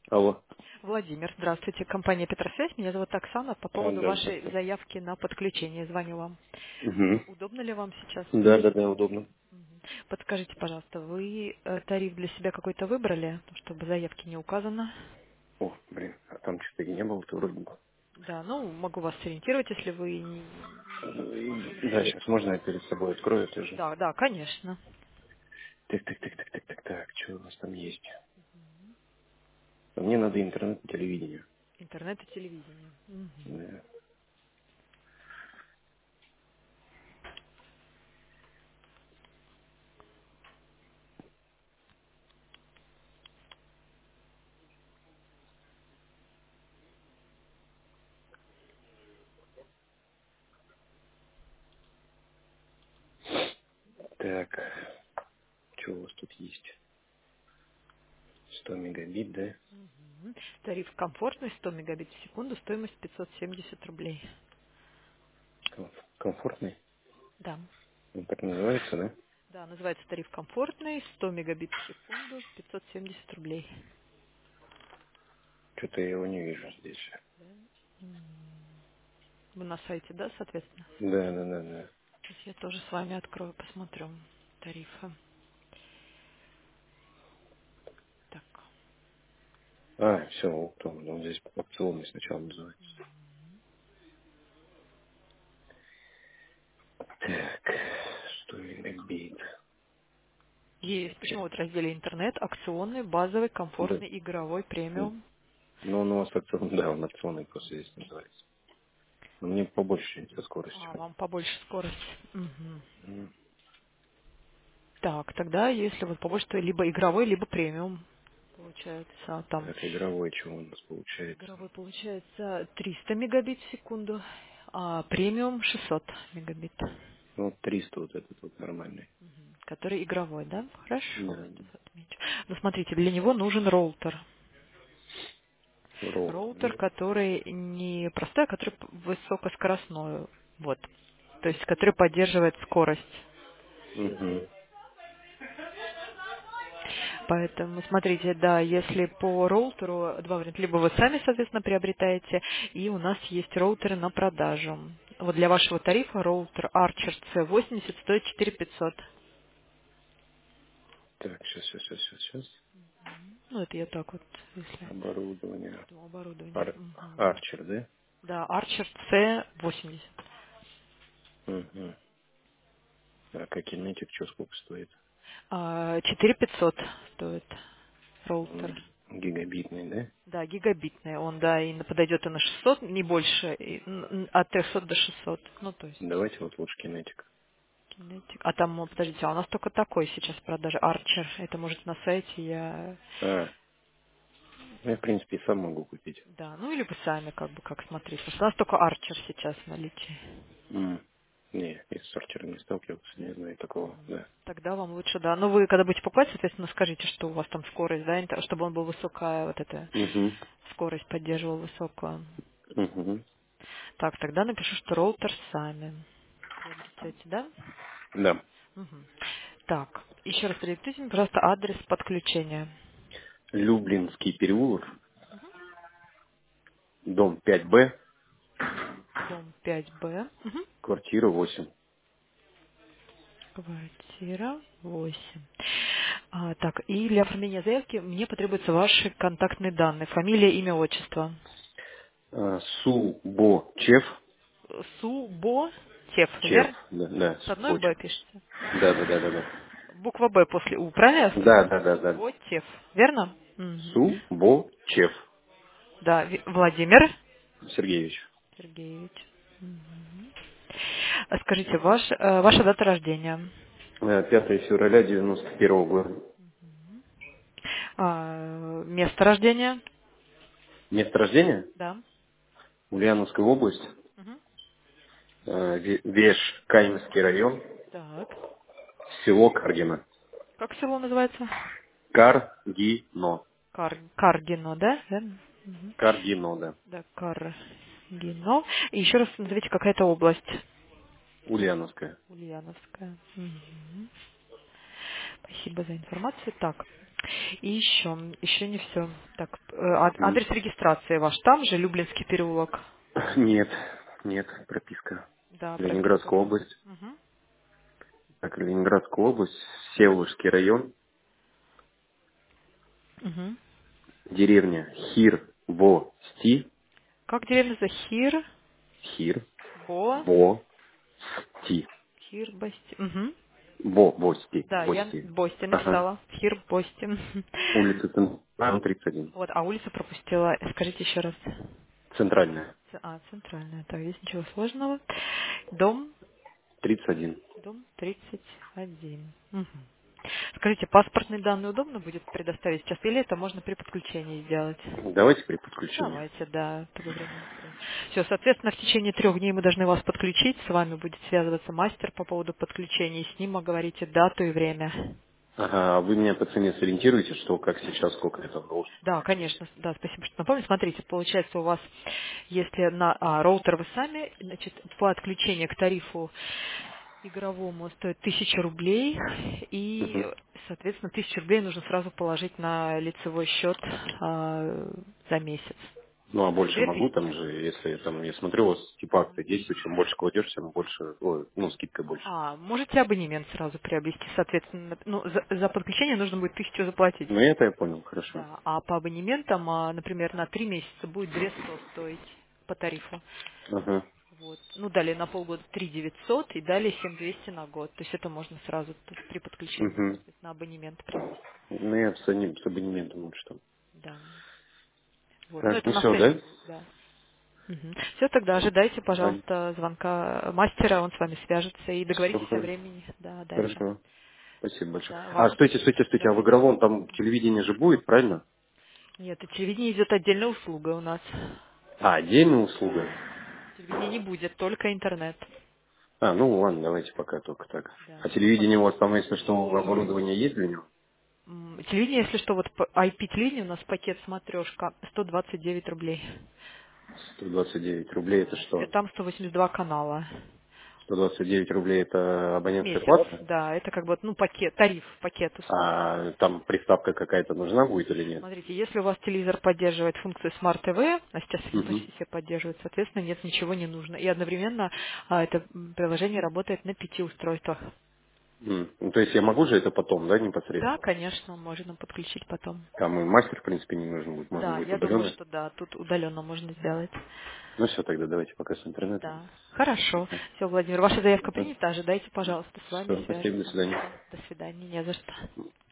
Алло. Владимир, здравствуйте. Компания Петросвязь. Меня зовут Оксана. По поводу Да, вашей здравствуйте. заявки на подключение звоню вам. Угу. Удобно ли вам сейчас? Да, удобно. Подскажите, пожалуйста, вы тариф для себя какой-то выбрали, чтобы заявки не указано? О, блин, а там что-то и не было-то вроде бы. Да, ну, могу вас сориентировать, если вы Да, сейчас можно я перед собой открою это же. Да, да, конечно. Так, что у вас там есть? Мне надо интернет и телевидение. Интернет и телевидение. Мгм. Да. Так, что у вас тут есть? 100 мегабит, да? Мгм. Тариф комфортный, 100 мегабит в секунду, стоимость 570 рублей. Комфортный? Да. Он так называется, да? Да, называется тариф комфортный, 100 мегабит в секунду, 570 рублей. Что-то я его не вижу здесь. Вы на сайте, да, соответственно? Да. Сейчас я тоже с вами открою, посмотрю тарифы. Так. А, все, вот он здесь опционный сначала называется. Так, 100 мегабит. Есть. Почему вот в разделе интернет, акционный, базовый, Да. комфортный, игровой, премиум. Ну, он у вас опционный, да, он опционный просто здесь называется. Но мне побольше со скоростью. А, вам побольше скорость. Мгм. М, Так, тогда если вот побольше, то либо игровой, либо премиум. Получается, там Так, игровой чего у нас получается? игровой получается 300 мегабит в секунду, а премиум 600 мегабит. Ну, вот 300 вот этот вот нормальный. Который игровой, да? Хорошо, Да, сейчас отмечу. Но смотрите, для него нужен роутер. роутер, Роутер, да? который не простой, а который высокоскоростной. Вот. То есть, который поддерживает скорость. Угу. Поэтому, смотрите, да, если по роутеру два варианта. Либо вы сами, соответственно, приобретаете, и у нас есть роутеры на продажу. Вот для вашего тарифа роутер Archer C80 стоит 4500. Так, сейчас. Ну, это я так вот, если Оборудование. оборудование. Арчер, да? Да, Archer C80. Угу. Так, а кинетик что сколько стоит? 4500 стоит роутер. Гигабитный, да? Да, гигабитный. Он, да, и подойдет и на 600, не больше, от 300 до 600. Ну, то есть, Давайте вот лучше кинетик. кинетик. А там, подождите, а у нас только такой сейчас в продаже. Archer. Это может на сайте я... А, ну, я, в принципе, и сам могу купить. Да, ну или вы сами как бы как смотрите. Потому что у нас только Archer сейчас в наличии. М. Не, я с арчером не сталкивался, не Нет? знаю такого, да. Тогда вам лучше, да. Ну, вы когда будете покупать, соответственно, скажите, что у вас там скорость, да, чтобы он был высокая, вот эта Угу. скорость поддерживал высокую. Угу. Так, тогда напишу, что роутер сами приобретете, да? Да. Мгм. Так, еще раз продиктуйте мне, пожалуйста, адрес подключения. Люблинский переулок, дом 5Б, Дом 5Б, квартира 8. квартира 8. Так, и для оформления заявки мне потребуются ваши контактные данные. Фамилия, имя, отчество. Субочев, Субо Тев, Чев, верно? да, С одной Б Субочев. пишется. Да. Буква Б после У, правильно? Да. Субботев, верно? Мгм. Субочев Да, Владимир Сергеевич. Сергеевич. Скажите, ваша дата рождения? 5 февраля 91 года. Место рождения? Место рождения? Да. Ульяновская область, Мгм. Веш, Каменский район, Так. село Каргино. Как село называется? Каргино. Каргино, да? Верно? Каргино, да. Да, Каргино. И еще раз назовите, какая-то область. Ульяновская. Ульяновская. Мгм. Спасибо за информацию. Так. И еще не все. Так, М. адрес регистрации ваш там же, Люблинский переулок. Нет, нет, прописка. Да, прописка Ленинградская была. область. Мгм. Так, Ленинградская область, Всеволожский район, Мгм. деревня Хир-Во-Сти, Как деревня Захир? Бо? Хир-Во-Сти, Хирбости. Угу. Во-Сти, Да, я Во-Сти. Бости Ага. написала. Хирбости. Улица Центральная, 31. Вот, а улицу пропустила. Скажите еще раз. Центральная, Центральная. Так, здесь ничего сложного. Дом 31. Дом 31. Мгм. Скажите, паспортные данные удобно будет предоставить сейчас, или это можно при подключении сделать? Давайте при подключении. Давайте, да, по времени. Все, соответственно, в течение 3 дней мы должны вас подключить, с вами будет связываться мастер по поводу подключения, и с ним оговорите дату и время. Ага, а вы меня по цене сориентируете, что как сейчас, сколько это должен Да, здесь? конечно, да, спасибо, что напомнили. Смотрите, получается у вас, если на роутер вы сами, значит, по отключению к тарифу игровому стоит 1000 рублей, и, Мгм. соответственно, 1000 рублей нужно сразу положить на лицевой счет за месяц. Ну, а То есть больше могу, 2000. там же, если там, я смотрю, у вас типа акции действует, чем больше кладешь, тем больше, ой, ну, скидка больше. Можете абонемент сразу приобрести, соответственно, ну, за подключение нужно будет 1000 заплатить. Ну, это я понял, хорошо. Да, а по абонементам, например, на 3 месяца будет 200 стоить по тарифу. Ага. Вот. Ну, далее на полгода 3900 и далее 7200 на год. То есть это можно сразу при подключении, Угу. соответственно, абонемент приобрести. Ну, я с абонементом лучше там. Да. Вот. Ну, Так, это ну на все, да? следующий год, да. Все, тогда ожидайте, Ага. пожалуйста, звонка мастера, он с вами свяжется и Все, договоритесь о времени, да, дальше. хорошо. Спасибо большое. Да, А, вам стойте, да. а в игровом там телевидение же будет, правильно? Нет, и телевидение идет отдельная услуга у нас. А, отдельная услуга? Да. Телевидение не будет, только интернет. А, ну ладно, давайте пока только так. Да. А телевидение у вас там, если что, оборудование есть для него? Телевидение, если что, вот IP-телевидение у нас пакет смотрешка 129 рублей. 129 рублей это Да. что? Там 182 канала. 129 рублей это В абонентская месяц, плата? да, это как бы, ну, пакет, тариф, пакет услуг. А там приставка какая-то нужна будет или нет? Смотрите, если у вас телевизор поддерживает функцию Smart TV, а сейчас их Угу. почти все поддерживают, соответственно, нет, ничего не нужно. И одновременно это приложение работает на 5 устройствах. Ну, то есть я могу же это потом, да, Да, непосредственно? конечно, можно подключить потом. Там и мастер, в принципе, не нужен будет, можно Да, будет я думаю, удаленно. что да, тут удаленно можно сделать. Ну все, тогда давайте пока с интернетом. Да, хорошо. Ага. Все, Владимир, ваша заявка принята. Ожидайте, пожалуйста, с вами Все, спасибо, до свяжется свидания. мастер. До свидания, не за что.